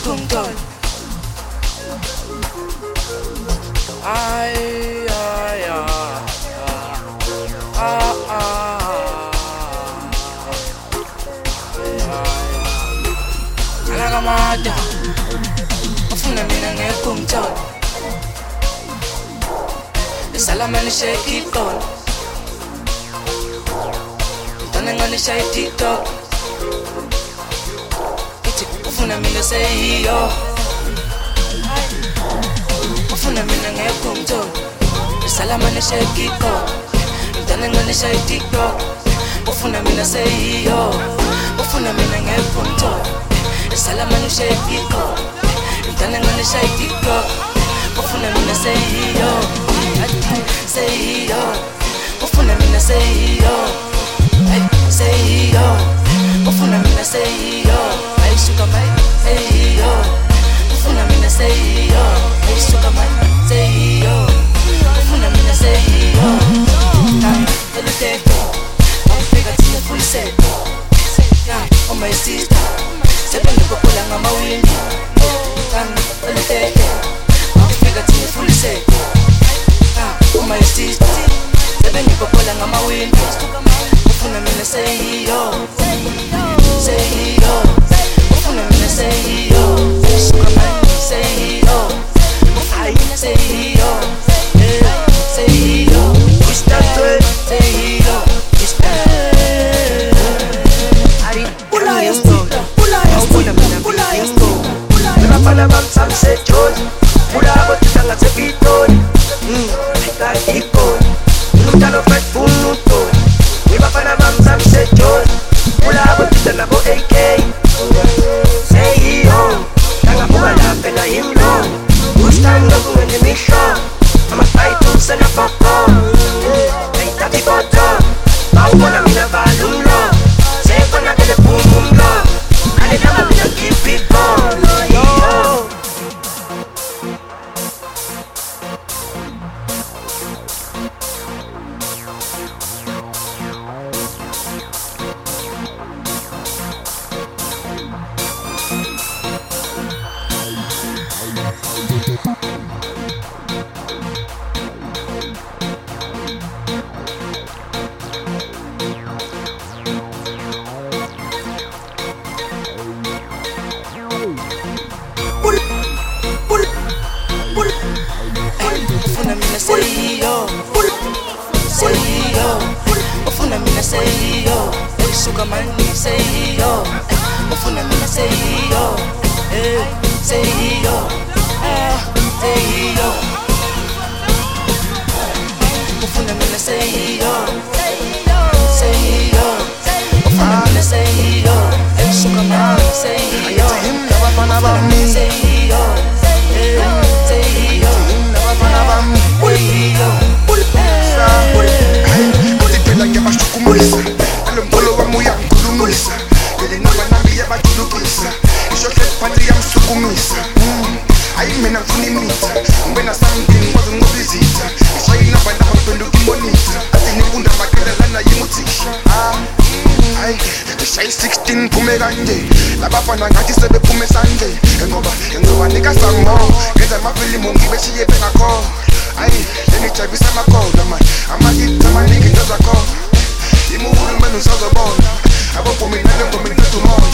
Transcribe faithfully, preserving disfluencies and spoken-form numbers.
ngekungithola. Ay ay ay ah ah Alaka mada ufuna mina ngekungithola. Salamani shake it on. Don't ngani shay TikTok. Iti ufuna mina say yo. Ufuna mina ngekungithola. Salamani shake it on. Don't ngani shay TikTok. Ufuna mina say yo. Ufuna mina ngekungithola. Salamani shake it on. Don't ngani shay TikTok. Ufuna mina say yo. Say yo, ufuna mina say yo, ay say yo, ufuna mina say yo, ay suka mai say yo, ufuna mina say yo, ay suka mai say yo, ufuna mina say yo. Kami eliteko, wapika tina full set. Yeah, oh my sister, seven niko kula ngama windi. Kami eliteko, wapika tina full set. Oh my sister, seven niko kola ngama windows. Ufuna mina say yo, say yo. Ufuna mina say yo, suka man say yo. Ay say yo, say yo. Mister say yo, Mister. Ari pula esto, pula esto, pula esto. Pula para bam sam se chos, pula botita nga se pitoni. Icon, nunca lo fue punto. Mi papá na bam sam se chos. Pula botita na bo A K. Say yo, tanga buga la pena himno. Gustando con el mission. Mama fight se na poco. Hey tati poto, pau bona mina balumlo. Se kona que le pum pum lo. Ale na mina keep it going. Ufuna mina say yo, say yo. Ufuna mina say yo, suka mani say yo. Ufuna mina say yo, say yo, say yo. Ufuna mina say yo, say yo. Ufuna mina say yo, suka mani say yo. Ufuna mina say yo, say yo. Atipela ngiyabashukumisa alomkholo wami uyangikhulumisa ngelinaba nami yabajulukisa ishohle phansi yamsukumisa ayi mina ngifuna imitha ngibena something wazi ngoba izitha ishayina abantu abaphenduka imonita athi nifunda amakelelana yimuthisha ayi ishayi sixteen phume kanje labafana ngathi sebephume sanje ngoba ngoba nikasamo ngenza amafilimu ngibeshiye bengakho ayi lenijabisa amakhola man amakithi amaningi ngezakho imuhulumeni usazobona abaphume nale ngomeni ngithi umoya